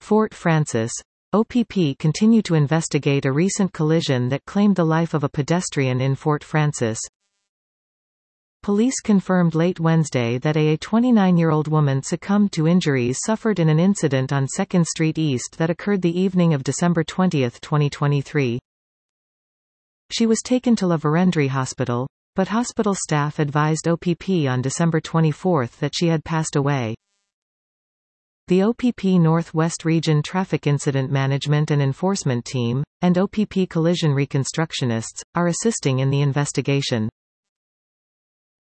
Fort Frances. OPP continue to investigate a recent collision that claimed the life of a pedestrian in Fort Frances. Police confirmed late Wednesday that a 29-year-old woman succumbed to injuries suffered in an incident on 2nd Street East that occurred the evening of December 20, 2023. She was taken to La Vérendrye Hospital, but hospital staff advised OPP on December 24 that she had passed away. The OPP Northwest Region Traffic Incident Management and Enforcement Team, and OPP Collision Reconstructionists, are assisting in the investigation.